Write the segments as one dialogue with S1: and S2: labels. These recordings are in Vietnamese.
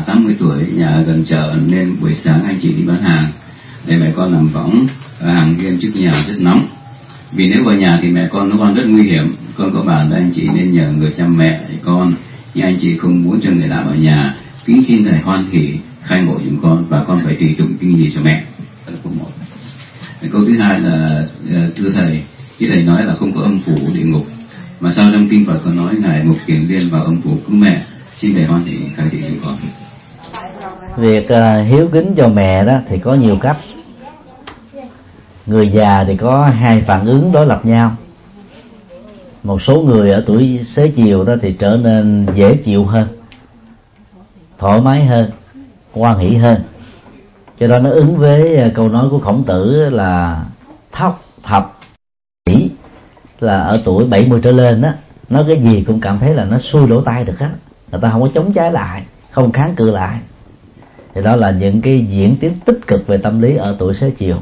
S1: 80 tuổi, nhà gần chợ nên buổi sáng anh chị đi bán hàng, để mẹ con nằm võng ở hàng hiên trước nhà rất nóng. Vì nếu vào nhà thì mẹ con nấu ăn rất nguy hiểm. Con có bảo là anh chị nên nhờ người chăm mẹ con, nhưng anh chị không muốn cho người lạ vào nhà. Kính xin thầy hoan hỷ khai ngộ giùm con, và con phải trì tụng kinh gì cho mẹ. Đó là câu 1. Câu thứ hai là thưa thầy, chứ thầy nói là không có âm phủ địa ngục, mà sao trong kinh Phật có nói ngài Mục Kiền Liên vào âm phủ cứu mẹ? Xin thầy hoan hỷ khai thị giùm con.
S2: Việc hiếu kính cho mẹ đó thì có nhiều cách. Người già thì có hai phản ứng đối lập nhau. Một số người ở tuổi xế chiều đó thì trở nên dễ chịu hơn, thoải mái hơn, hoan hỷ hơn. Cho đó nó ứng với câu nói của Khổng Tử là thóc thập hỷ, là ở tuổi 70 trở lên đó, nói cái gì cũng cảm thấy là nó xuôi lỗ tai được hết. Người ta không có chống trái lại, không kháng cự lại. Thì đó là những cái diễn tiến tích cực về tâm lý ở tuổi xế chiều.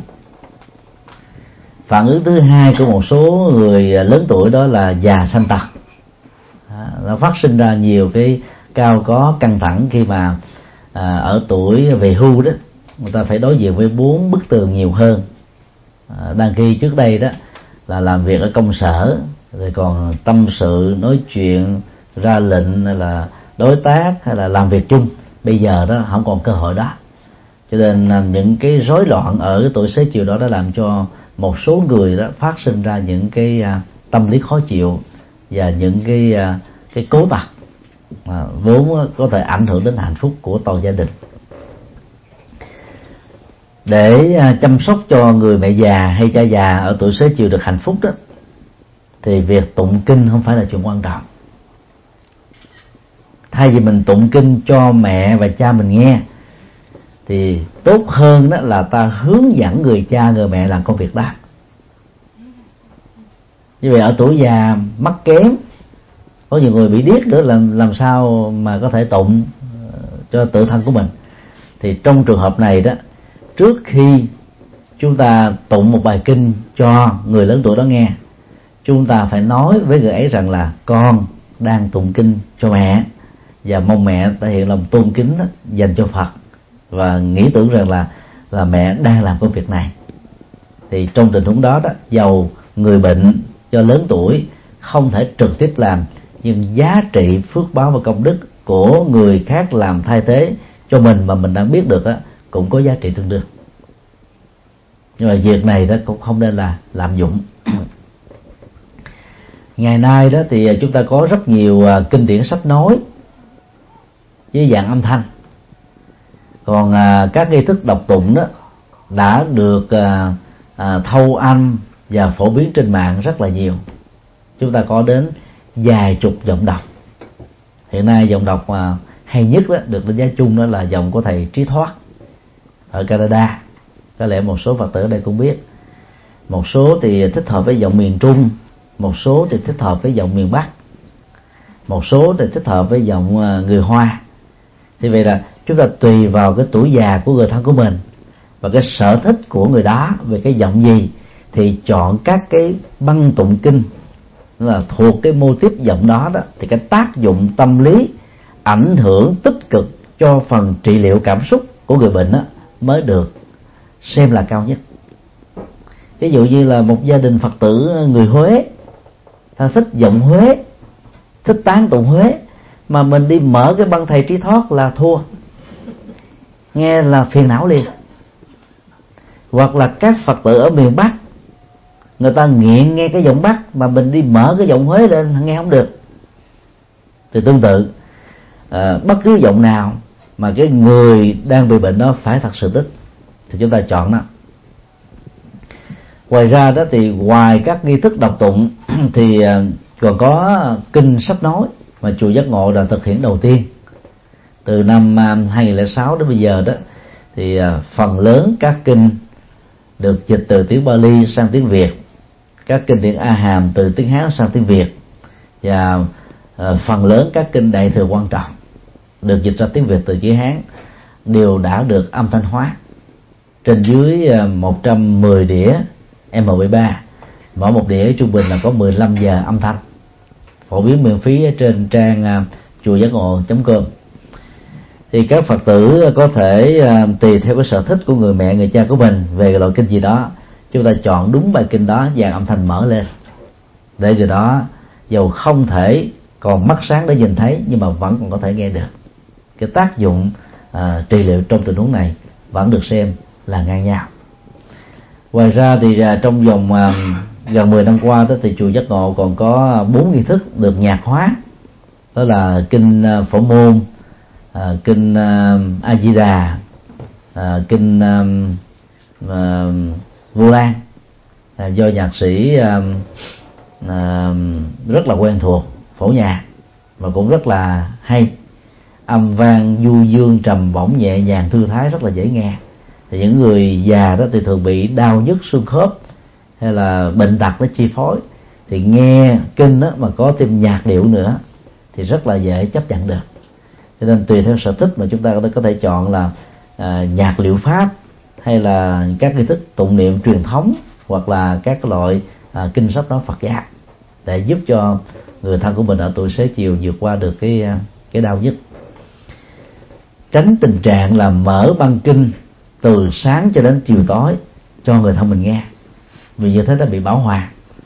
S2: Phản ứng thứ hai của một số người lớn tuổi đó là già sanh tật. Nó phát sinh ra nhiều cái cao có căng thẳng khi mà ở tuổi về hưu đó, người ta phải đối diện với 4 bức tường nhiều hơn. Đang khi trước đây đó là làm việc ở công sở, rồi còn tâm sự, nói chuyện, ra lệnh, hay là đối tác, hay là làm việc chung. Bây giờ đó không còn cơ hội đó. Cho nên những cái rối loạn ở cái tuổi xế chiều đó đã làm cho một số người đó phát sinh ra những cái tâm lý khó chịu và những cái cố tật vốn có thể ảnh hưởng đến hạnh phúc của toàn gia đình. Để chăm sóc cho người mẹ già hay cha già ở tuổi xế chiều được hạnh phúc đó, thì việc tụng kinh không phải là chuyện quan trọng. Thay vì mình tụng kinh cho mẹ và cha mình nghe, thì tốt hơn đó là ta hướng dẫn người cha người mẹ làm công việc đó. Như vậy ở tuổi già mắc kém, có nhiều người bị điếc nữa, làm sao mà có thể tụng cho tự thân của mình. Thì trong trường hợp này đó, trước khi chúng ta tụng một bài kinh cho người lớn tuổi đó nghe, chúng ta phải nói với người ấy rằng là con đang tụng kinh cho mẹ, và mong mẹ thể hiện lòng tôn kính đó, dành cho Phật, và nghĩ tưởng rằng là mẹ đang làm công việc này. Thì trong tình huống đó đó, dầu người bệnh do lớn tuổi không thể trực tiếp làm, nhưng giá trị phước báo và công đức của người khác làm thay thế cho mình mà mình đã biết được đó, cũng có giá trị tương đương. Nhưng mà việc này đó cũng không nên là lạm dụng. Ngày nay đó thì chúng ta có rất nhiều kinh điển sách nói với dạng âm thanh. Còn các nghi thức đọc tụng đó đã được thâu âm và phổ biến trên mạng rất là nhiều. Chúng ta có đến vài chục giọng đọc. Hiện nay giọng đọc mà hay nhất đó, được đánh giá chung đó là giọng của thầy Trí Thoát ở Canada. Có lẽ một số Phật tử ở đây cũng biết. Một số thì thích hợp với giọng miền Trung, một số thì thích hợp với giọng miền Bắc, một số thì thích hợp với giọng người Hoa. Thì vậy là chúng ta tùy vào cái tuổi già của người thân của mình và cái sở thích của người đó về cái giọng gì, thì chọn các cái băng tụng kinh là thuộc cái mô típ giọng đó đó, thì cái tác dụng tâm lý ảnh hưởng tích cực cho phần trị liệu cảm xúc của người bệnh đó mới được xem là cao nhất. Ví dụ như là một gia đình Phật tử người Huế, ta thích giọng Huế, thích tán tụng Huế, mà mình đi mở cái băng thầy Trí Thoát là thua, nghe là phiền não liền. Hoặc là các Phật tử ở miền Bắc, người ta nghiện nghe cái giọng Bắc, mà mình đi mở cái giọng Huế lên nghe không được. Thì tương tự, bất cứ giọng nào mà cái người đang bị bệnh đó phải thật sự thích thì chúng ta chọn đó. Ngoài ra đó thì ngoài các nghi thức đọc tụng thì còn có kinh sách nói mà chùa Giác Ngộ đã thực hiện đầu tiên. Từ năm 2006 đến bây giờ đó thì phần lớn các kinh được dịch từ tiếng Bali sang tiếng Việt, các kinh điển A Hàm từ tiếng Hán sang tiếng Việt, và phần lớn các kinh Đại Thừa Quan Trọng được dịch ra tiếng Việt từ chữ Hán đều đã được âm thanh hóa. Trên dưới 110 đĩa MP3, mỗi một đĩa trung bình là có 15 giờ âm thanh, phổ biến miễn phí trên trang chùa giác ngộ.com. thì các Phật tử có thể tùy theo cái sở thích của người mẹ người cha của mình về loại kinh gì đó, chúng ta chọn đúng bài kinh đó, dàn âm thanh mở lên, để từ đó dầu không thể còn mắt sáng để nhìn thấy nhưng mà vẫn còn có thể nghe được. Cái tác dụng trị liệu trong tình huống này vẫn được xem là ngang nhau. Ngoài ra thì trong vòng gần 10 năm qua đó, thì chùa Giác Ngộ còn có 4 nghi thức được nhạc hóa, đó là kinh Phổ Môn, kinh A Di Đà, kinh Vu Lan, do nhạc sĩ rất là quen thuộc, phổ nhạc mà cũng rất là hay, âm vang du dương trầm bổng nhẹ nhàng thư thái, rất là dễ nghe. Thì những người già đó thì thường bị đau nhức xương khớp hay là bệnh tật nó chi phối, thì nghe kinh đó mà có thêm nhạc điệu nữa thì rất là dễ chấp nhận được. Cho nên tùy theo sở thích mà chúng ta có thể chọn là nhạc liệu pháp, hay là các nghi thức tụng niệm truyền thống, hoặc là các loại kinh sách nói Phật giáo, để giúp cho người thân của mình ở tuổi xế chiều vượt qua được cái đau nhức. Tránh tình trạng là mở băng kinh từ sáng cho đến chiều tối cho người thân mình nghe, vì như thế nó bị bão hòa.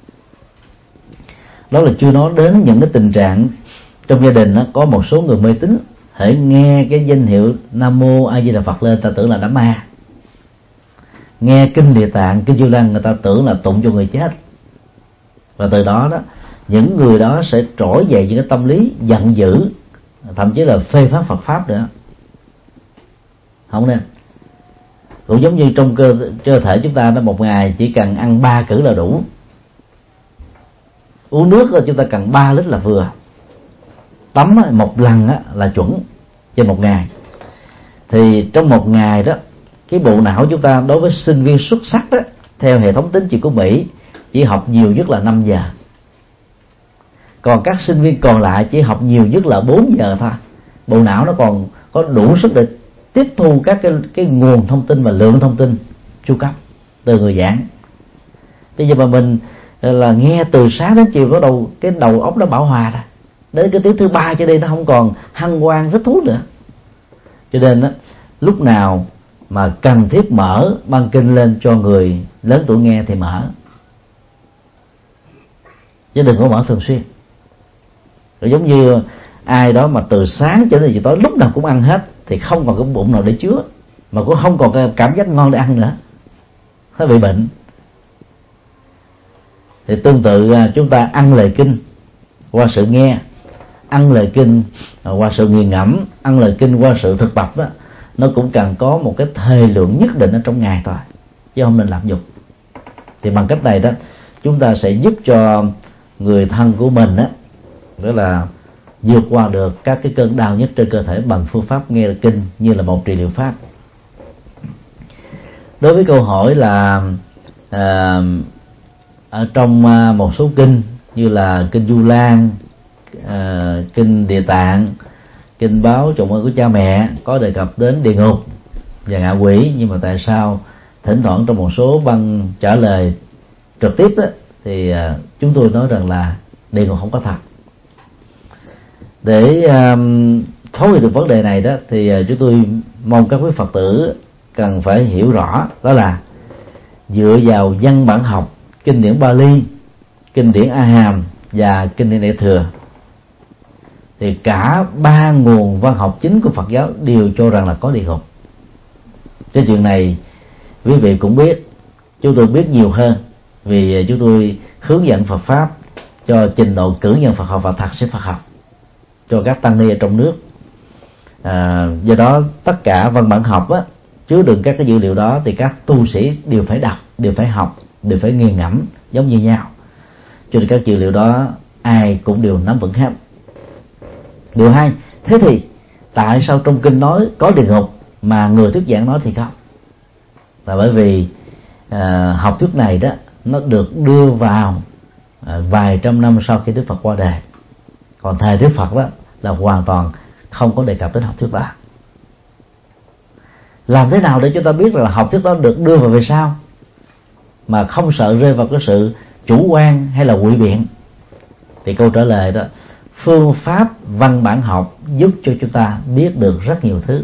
S2: Đó là chưa nói đến những cái tình trạng trong gia đình có một số người mê tín, hễ nghe cái danh hiệu Nam Mô A Di Đà Phật lên, ta tưởng là đám ma. Nghe kinh Địa Tạng, kinh Du Lăng, người ta tưởng là tụng cho người chết. Và từ đó những người đó sẽ trỗi dậy những cái tâm lý giận dữ, thậm chí là phê phán Phật pháp nữa. Không nên. Cũng giống như trong cơ thể chúng ta, một ngày chỉ cần ăn 3 cữ là đủ. Uống nước chúng ta cần 3 lít là vừa. Tắm một lần là chuẩn trên một ngày. Thì trong một ngày đó, cái bộ não chúng ta đối với sinh viên xuất sắc đó, theo hệ thống tín chỉ của Mỹ, chỉ học nhiều nhất là 5 giờ. Còn các sinh viên còn lại chỉ học nhiều nhất là 4 giờ thôi. Bộ não nó còn có đủ sức để tiếp thu các cái nguồn thông tin và lượng thông tin chu cấp từ người giảng. Bây giờ mà mình là nghe từ sáng đến chiều, bắt đầu cái đầu óc nó bão hòa rồi, đến cái tiếng thứ 3 cho đi nó không còn hăng hoan thích thú nữa. Cho nên lúc nào mà cần thiết mở băng kinh lên cho người lớn tuổi nghe thì mở, chứ đừng có mở thường xuyên. Rồi giống như ai đó mà từ sáng cho đến chiều tối lúc nào cũng ăn hết thì không còn cái bụng nào để chứa, mà cũng không còn cái cảm giác ngon để ăn nữa, nó bị bệnh. Thì tương tự chúng ta ăn lời kinh qua sự nghe, ăn lời kinh qua sự nghiền ngẫm, ăn lời kinh qua sự thực tập đó, nó cũng cần có một cái thời lượng nhất định ở trong ngày thôi, chứ không nên lạm dụng. Thì bằng cách này đó, chúng ta sẽ giúp cho người thân của mình đó là vượt qua được các cái cơn đau nhất trên cơ thể bằng phương pháp nghe kinh như là một trị liệu pháp. Đối với câu hỏi là ở trong một số kinh như là kinh Du Lan, kinh Địa Tạng, kinh báo trọng ơn của cha mẹ có đề cập đến địa ngục và ngạ quỷ, nhưng mà tại sao thỉnh thoảng trong một số băng trả lời trực tiếp đó, thì chúng tôi nói rằng là địa ngục không có thật. Để thấu hiểu được vấn đề này đó, thì chúng tôi mong các quý Phật tử cần phải hiểu rõ, đó là dựa vào văn bản học, kinh điển Bali, kinh điển A Hàm và kinh điển Đại Thừa, thì cả 3 nguồn văn học chính của Phật giáo đều cho rằng là có địa ngục. Cái chuyện này quý vị cũng biết, chúng tôi biết nhiều hơn, vì chúng tôi hướng dẫn Phật pháp cho trình độ cử nhân Phật học và thạc sĩ Phật học cho các tăng ni ở trong nước. Do đó tất cả văn bản học chứa đựng các cái dữ liệu đó thì các tu sĩ đều phải đọc, đều phải học, đều phải nghiền ngẫm giống như nhau. Cho nên các dữ liệu đó ai cũng đều nắm vững hết. Điều hai, thế thì tại sao trong kinh nói có địa ngục mà người thuyết giảng nói thì không? Là bởi vì học thuyết này đó nó được đưa vào vài trăm năm sau khi Đức Phật qua đời. Còn thời Đức Phật đó là hoàn toàn không có đề cập đến học thuyết đó. Làm thế nào để chúng ta biết là học thuyết đó được đưa vào về sau mà không sợ rơi vào cái sự chủ quan hay là ngụy biện? Thì câu trả lời đó phương pháp văn bản học giúp cho chúng ta biết được rất nhiều thứ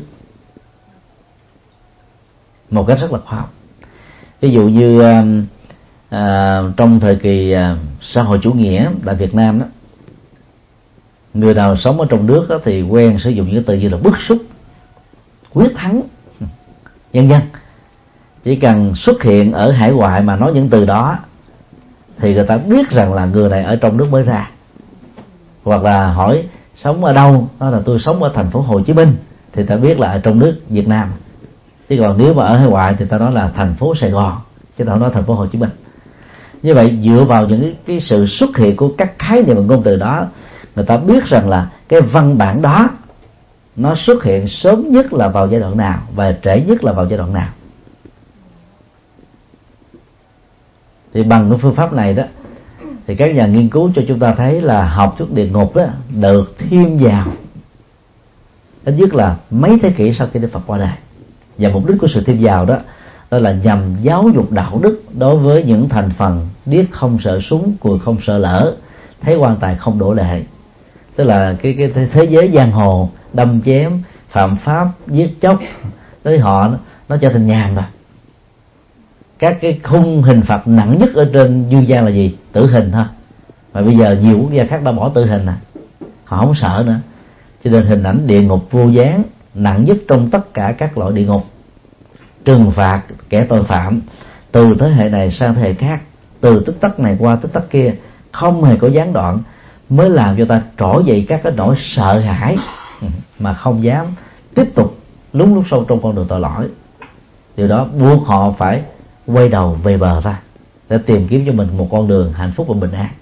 S2: một cách rất là khoa học. Ví dụ như trong thời kỳ xã hội chủ nghĩa tại Việt Nam đó, người nào sống ở trong nước đó thì quen sử dụng những từ như là bức xúc, quyết thắng, vân vân. Chỉ cần xuất hiện ở hải ngoại mà nói những từ đó thì người ta biết rằng là người này ở trong nước mới ra. Hoặc là hỏi sống ở đâu, đó là tôi sống ở thành phố Hồ Chí Minh, thì ta biết là ở trong nước Việt Nam. Chứ còn nếu mà ở hải ngoại thì ta nói là thành phố Sài Gòn, chứ ta không nói thành phố Hồ Chí Minh. Như vậy dựa vào những cái sự xuất hiện của các khái niệm và ngôn từ đó, người ta biết rằng là cái văn bản đó nó xuất hiện sớm nhất là vào giai đoạn nào và trễ nhất là vào giai đoạn nào. Thì bằng cái phương pháp này đó thì các nhà nghiên cứu cho chúng ta thấy là học thuyết địa ngục đó được thêm vào ít nhất là mấy thế kỷ sau khi Đức Phật qua đời. Và mục đích của sự thêm vào đó là nhằm giáo dục đạo đức đối với những thành phần điếc không sợ súng, cùi không sợ lỡ, thấy quan tài không đổ lệ. Tức là cái thế giới giang hồ đâm chém, phạm pháp, giết chóc, tới họ nó trở thành nhàn rồi. Các cái khung hình phạt nặng nhất ở trên dương gian là gì? Tử hình thôi. Mà bây giờ nhiều quốc gia khác đã bỏ tử hình à, họ không sợ nữa. Cho nên hình ảnh địa ngục vô gián nặng nhất trong tất cả các loại địa ngục, trừng phạt kẻ tội phạm từ thế hệ này sang thế hệ khác, từ tích tắc này qua tích tắc kia, không hề có gián đoạn, mới làm cho ta trỗi dậy các cái nỗi sợ hãi mà không dám tiếp tục lún lút sâu trong con đường tội lỗi. Điều đó buộc họ phải quay đầu về bờ ra để tìm kiếm cho mình một con đường hạnh phúc và bình an.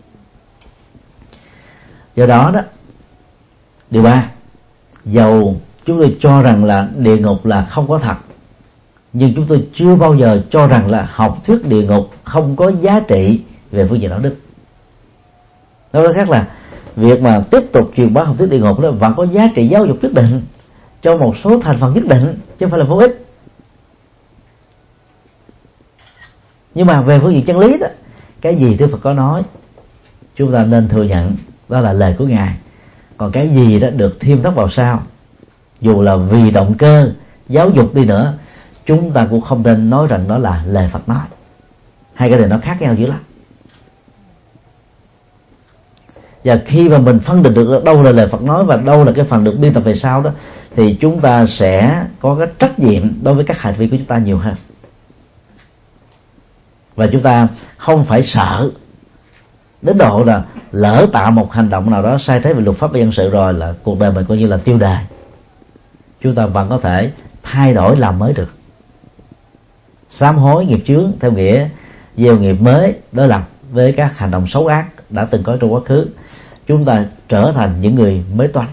S2: Do đó đó, điều 3, dầu chúng tôi cho rằng là địa ngục là không có thật, nhưng chúng tôi chưa bao giờ cho rằng là học thuyết địa ngục không có giá trị về phương diện đạo đức. Nói cách khác là việc mà tiếp tục truyền bá học thuyết địa ngục đó vẫn có giá trị giáo dục nhất định cho một số thành phần nhất định, chứ không phải là vô ích. Nhưng mà về phương diện chân lý đó, cái gì Đức Phật có nói chúng ta nên thừa nhận đó là lời của Ngài. Còn cái gì đó được thêm thắt vào sau, dù là vì động cơ giáo dục đi nữa, chúng ta cũng không nên nói rằng đó là lời Phật nói. Hai cái này nó khác nhau dữ lắm. Và khi mà mình phân định được đâu là lời Phật nói và đâu là cái phần được biên tập về sau đó, thì chúng ta sẽ có cái trách nhiệm đối với các hành vi của chúng ta nhiều hơn. Và chúng ta không phải sợ đến độ là lỡ tạo một hành động nào đó sai trái về luật pháp và dân sự rồi là cuộc đời mình coi như là tiêu đề. Chúng ta vẫn có thể thay đổi làm mới được. Sám hối nghiệp chướng theo nghĩa gieo nghiệp mới đối lập với các hành động xấu ác đã từng có trong quá khứ. Chúng ta trở thành những người mới toanh.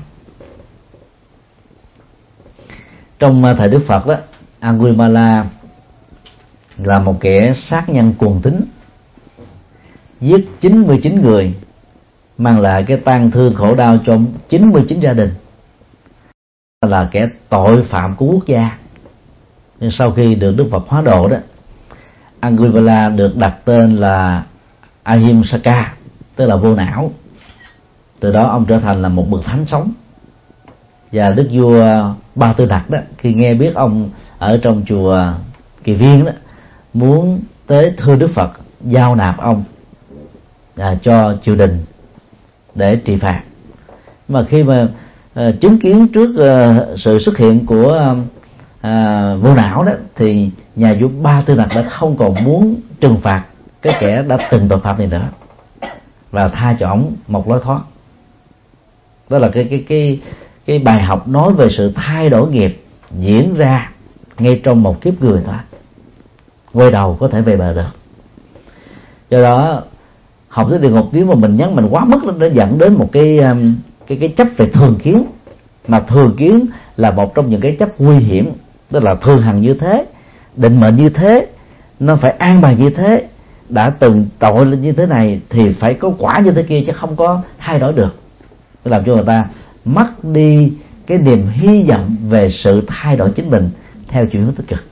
S2: Trong thời Đức Phật đó, Angulimala là một kẻ sát nhân cuồng tín, giết 99 người, mang lại cái tang thương khổ đau cho 99 gia đình, là kẻ tội phạm của quốc gia. Nhưng sau khi được Đức Phật hóa độ đó, Angulimala được đặt tên là Ahimsaka, tức là vô não. Từ đó ông trở thành là một bậc thánh sống. Và đức vua Ba Tư Nặc đó, khi nghe biết ông ở trong chùa Kỳ Viên đó, muốn tới thưa Đức Phật giao nạp ông cho triều đình để trị phạt. Mà khi mà chứng kiến trước sự xuất hiện của vô não đó, thì nhà vua Ba Tư Nặc đã không còn muốn trừng phạt cái kẻ đã từng tội phạm này nữa, và tha cho ổng một lối thoát. Đó là cái bài học nói về sự thay đổi nghiệp diễn ra ngay trong một kiếp người thôi, quay đầu có thể về bờ được. Do đó học thuyết địa ngục, nếu mà mình nhấn mạnh quá mức, nó dẫn đến một cái chấp về thường kiến, mà thường kiến là một trong những cái chấp nguy hiểm. Tức là thường hằng như thế, định mệnh như thế, nó phải an bài như thế, đã từng tội lên như thế này thì phải có quả như thế kia, chứ không có thay đổi được. Nó làm cho người ta mất đi cái niềm hy vọng về sự thay đổi chính mình theo chiều hướng tích cực.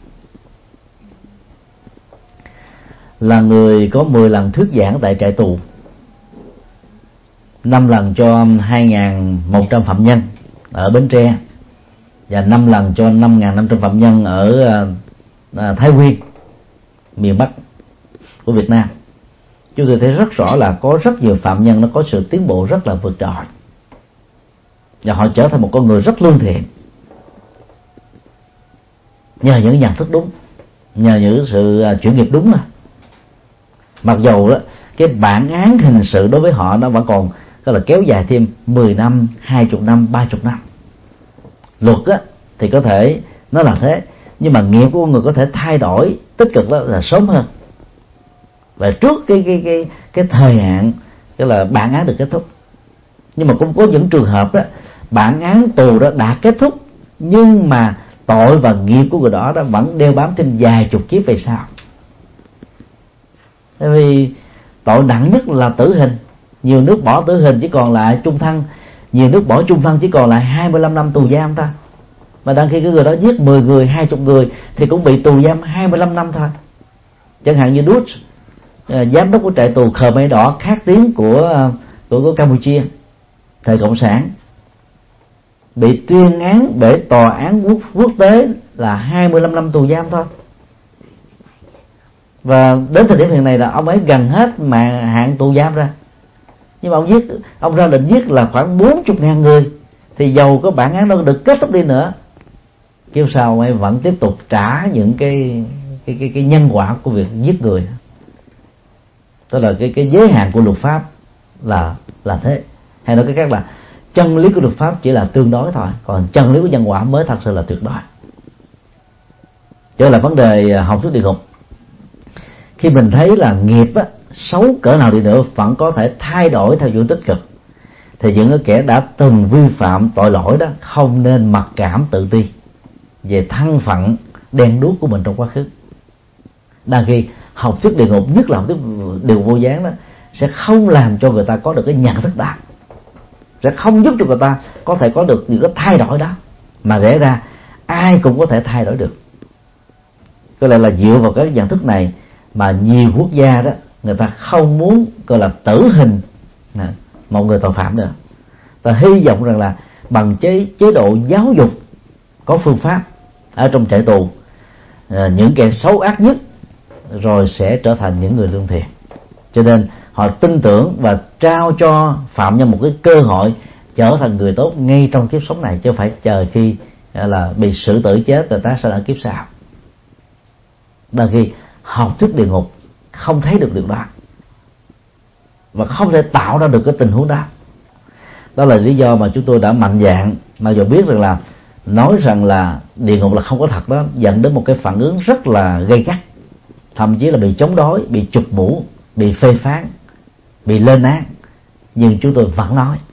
S2: Là người có 10 lần thuyết giảng tại trại tù, 5 lần cho 2.100 phạm nhân ở Bến Tre, và 5 lần cho 5.500 phạm nhân ở Thái Nguyên, miền Bắc của Việt Nam. Chúng tôi thấy rất rõ là có rất nhiều phạm nhân nó có sự tiến bộ rất là vượt trội, và họ trở thành một con người rất lương thiện nhờ những nhận thức đúng, nhờ những sự chuyển nghiệp đúng. Mặc dù đó cái bản án hình sự đối với họ nó vẫn còn tức là kéo dài thêm 10 năm, 20 năm, 30 năm. Luật á, thì có thể nó là thế, nhưng mà nghiệp của con người có thể thay đổi tích cực đó là sớm hơn, và trước cái thời hạn tức là bản án được kết thúc. Nhưng mà cũng có những trường hợp đó bản án tù đó đã kết thúc, nhưng mà tội và nghiệp của người đó vẫn đeo bám thêm vài chục kiếp về sau. Bởi vì tội nặng nhất là tử hình, nhiều nước bỏ tử hình chỉ còn lại chung thân, nhiều nước bỏ chung thân chỉ còn lại 25 năm tù giam ta. Mà đang khi cái người đó giết 10 người, 20 người thì cũng bị tù giam 25 năm thôi. Chẳng hạn như Đút, giám đốc của trại tù Khmer Đỏ khét tiếng của Campuchia thời cộng sản, bị tuyên án bởi tòa án quốc tế là 25 năm tù giam thôi. Và đến thời điểm hiện nay là ông ấy gần hết mà hạn tù giam ra, nhưng mà ông ra lệnh giết là khoảng 40.000 người, thì dầu có bản án đâu được kết thúc đi nữa, kiếp sau ông ấy vẫn tiếp tục trả những cái nhân quả của việc giết người. Tức là cái giới hạn của luật pháp là thế, hay nói cái khác là chân lý của luật pháp chỉ là tương đối thôi, còn chân lý của nhân quả mới thật sự là tuyệt đối. Trở lại vấn đề học thuyết địa ngục, khi mình thấy là nghiệp á, xấu cỡ nào đi nữa vẫn có thể thay đổi theo hướng tích cực, thì những kẻ đã từng vi phạm tội lỗi đó không nên mặc cảm tự ti về thân phận đen đuốc của mình trong quá khứ. Đang khi học thuyết địa ngục, nhất là học thuyết điều vô gián đó, sẽ không làm cho người ta có được cái nhận thức đó, sẽ không giúp cho người ta có thể có được những cái thay đổi đó, mà lẽ ra ai cũng có thể thay đổi được. Có lẽ là dựa vào cái nhận thức này mà nhiều quốc gia đó người ta không muốn gọi là tử hình một người tội phạm nữa. Ta hy vọng rằng là bằng chế độ giáo dục có phương pháp ở trong trại tù, những kẻ xấu ác nhất rồi sẽ trở thành những người lương thiện. Cho nên họ tin tưởng và trao cho phạm nhân một cái cơ hội trở thành người tốt ngay trong kiếp sống này, chứ không phải chờ khi là bị xử tử chết rồi ta sẽ ở kiếp sau. Đôi khi học thuyết địa ngục không thấy được điều đó và không thể tạo ra được cái tình huống đó. Đó là lý do mà chúng tôi đã mạnh dạn, mặc dù biết rằng là nói rằng là địa ngục là không có thật đó, dẫn đến một cái phản ứng rất là gay gắt, thậm chí là bị chống đối, bị chụp mũ, bị phê phán, bị lên án. Nhưng chúng tôi vẫn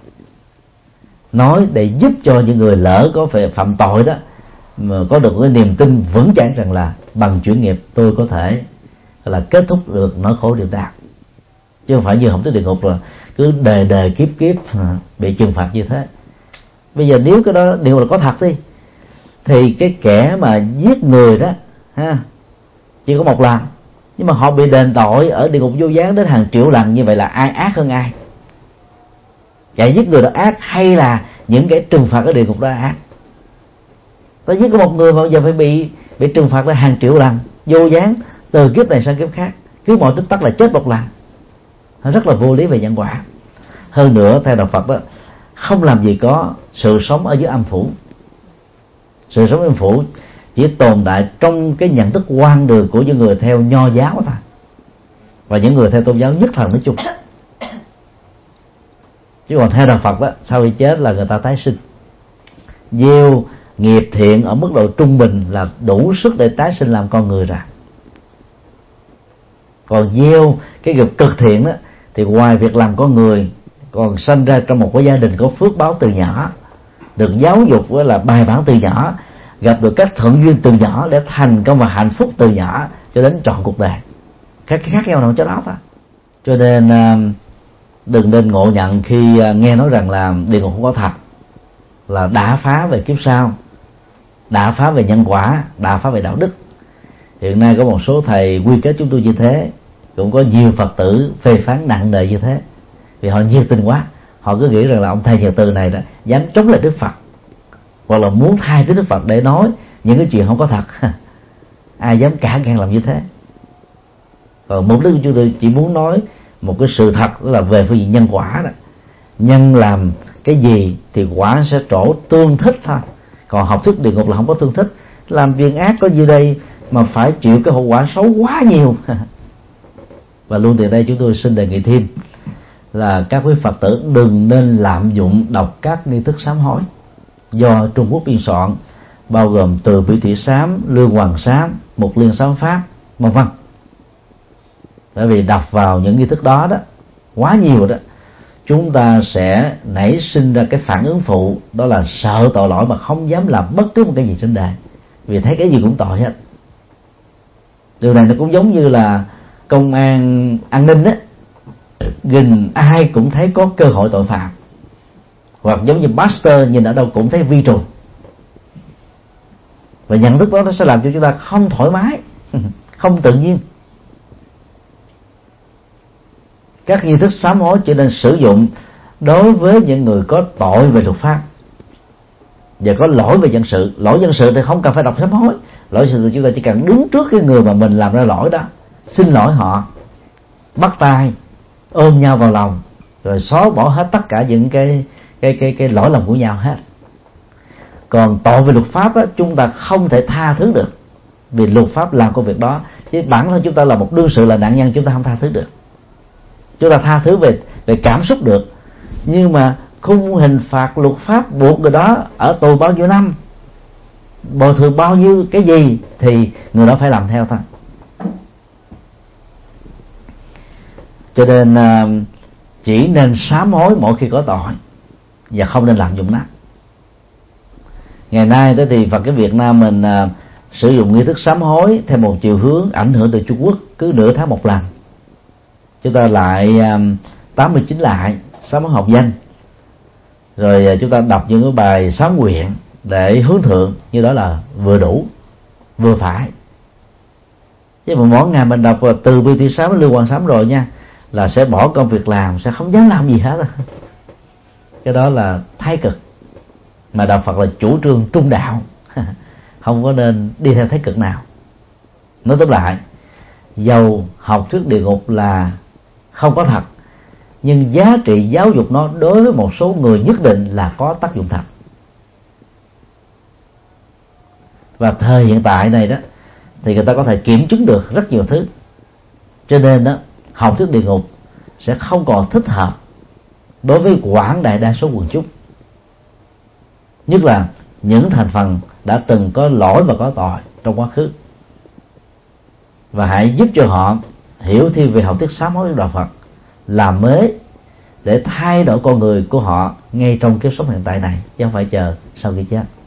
S2: nói để giúp cho những người lỡ có phải phạm tội đó mà có được cái niềm tin vững chãi rằng là bằng chuyển nghiệp tôi có thể là kết thúc được nỗi khổ niềm đau, chứ không phải như học thuyết địa ngục rồi cứ đời kiếp bị trừng phạt như thế. Bây giờ nếu cái đó điều là có thật đi, thì cái kẻ mà giết người đó chỉ có một lần, nhưng mà họ bị đền tội ở địa ngục vô gián đến hàng triệu lần, như vậy là ai ác hơn ai? Kẻ giết người đó ác hay là những cái trừng phạt ở địa ngục đó ác? Ta giết có một người mà giờ phải bị trừng phạt là hàng triệu lần vô gián từ kiếp này sang kiếp khác, cứ mọi tích tắc là chết một lần. Nó rất là vô lý về nhân quả. Hơn nữa theo đạo Phật đó, không làm gì có sự sống ở dưới âm phủ. Sự sống âm phủ chỉ tồn tại trong cái nhận thức quan đường của những người theo Nho giáo thôi, và những người theo tôn giáo nhất thần nói chung. Chứ còn theo đạo Phật đó, sau khi chết là người ta tái sinh. Gieo nghiệp thiện ở mức độ trung bình là đủ sức để tái sinh làm con người ra. Còn gieo cái nghiệp cực thiện đó thì ngoài việc làm con người, còn sanh ra trong một cái gia đình có phước báo từ nhỏ, được giáo dục với là bài bản từ nhỏ, gặp được các thuận duyên từ nhỏ để thành công và hạnh phúc từ nhỏ cho đến trọn cuộc đời. Khác nhau nào cho đó thôi. Cho nên đừng nên ngộ nhận khi nghe nói rằng là địa ngục không có thật, là đã phá về kiếp sau, đã phá về nhân quả, đã phá về đạo đức. Hiện nay có một số thầy quy kết chúng tôi như thế, cũng có nhiều Phật tử phê phán nặng nề như thế, vì họ nhiệt tình quá, họ cứ nghĩ rằng là ông thầy Nhật Từ này đó dám chống lại Đức Phật, hoặc là muốn thay thế Đức Phật để nói những cái chuyện không có thật. Ai dám cản gan làm như thế. Còn mục đích của chúng tôi chỉ muốn nói một cái sự thật, đó là về phương diện nhân quả đó. Nhân làm cái gì thì quả sẽ trổ tương thích thôi. Còn học thuyết địa ngục là không có tương thích. Làm việc ác có gì đây mà phải chịu cái hậu quả xấu quá nhiều. Và luôn từ đây chúng tôi xin đề nghị thêm là các quý Phật tử đừng nên lạm dụng đọc các nghi thức sám hối do Trung Quốc biên soạn, bao gồm Từ Bi Thị Sám, Lương Hoàng Sám, Mục Liên Sám Pháp, vân vân. Bởi vì đọc vào những nghi thức đó đó quá nhiều đó, chúng ta sẽ nảy sinh ra cái phản ứng phụ, đó là sợ tội lỗi mà không dám làm bất cứ một cái gì trên đời, vì thấy cái gì cũng tội hết. Điều này nó cũng giống như là công an an ninh đó, gần ai cũng thấy có cơ hội tội phạm, hoặc giống như master nhìn ở đâu cũng thấy vi trùng. Và nhận thức đó nó sẽ làm cho chúng ta không thoải mái, không tự nhiên. Các nghi thức sám hối chỉ nên sử dụng đối với những người có tội về luật pháp và có lỗi về dân sự. Lỗi dân sự thì không cần phải đọc sám hối. Lỗi dân sự chúng ta chỉ cần đứng trước cái người mà mình làm ra lỗi đó, xin lỗi họ, bắt tay, ôm nhau vào lòng, rồi xóa bỏ hết tất cả những cái lỗi lầm của nhau hết. Còn tội về luật pháp á, chúng ta không thể tha thứ được, vì luật pháp làm công việc đó. Chứ bản thân chúng ta là một đương sự, là nạn nhân, chúng ta không tha thứ được. Chúng ta tha thứ về cảm xúc được, nhưng mà khung hình phạt luật pháp buộc người đó ở tù bao nhiêu năm, bồi thường bao nhiêu cái gì thì người đó phải làm theo thôi. Cho nên chỉ nên sám hối mỗi khi có tội và không nên lạm dụng nó. Ngày nay tới thì Phật giáo Việt Nam mình sử dụng nghi thức sám hối theo một chiều hướng ảnh hưởng từ Trung Quốc, cứ nửa tháng một lần chúng ta lại 89 lại sám hối học danh, rồi chúng ta đọc những cái bài sám nguyện để hướng thượng, như đó là vừa đủ vừa phải. Chứ mà mỗi ngày mình đọc Từ Bi Thị Sám, Lương Hoàng Sám rồi nha, là sẽ bỏ công việc làm, sẽ không dám làm gì hết. Cái đó là thái cực, mà đạo Phật là chủ trương trung đạo, không có nên đi theo thái cực nào. Nói tóm lại, dầu học thuyết địa ngục là không có thật, nhưng giá trị giáo dục nó đối với một số người nhất định là có tác dụng thật. Và thời hiện tại này đó thì người ta có thể kiểm chứng được rất nhiều thứ, cho nên đó học thuyết địa ngục sẽ không còn thích hợp đối với quảng đại đa số quần chúng, nhất là những thành phần đã từng có lỗi và có tội trong quá khứ. Và hãy giúp cho họ hiểu thêm về học thuyết sám hối của đạo Phật, làm mới để thay đổi con người của họ ngay trong kiếp sống hiện tại này, chứ không phải chờ sau khi chết.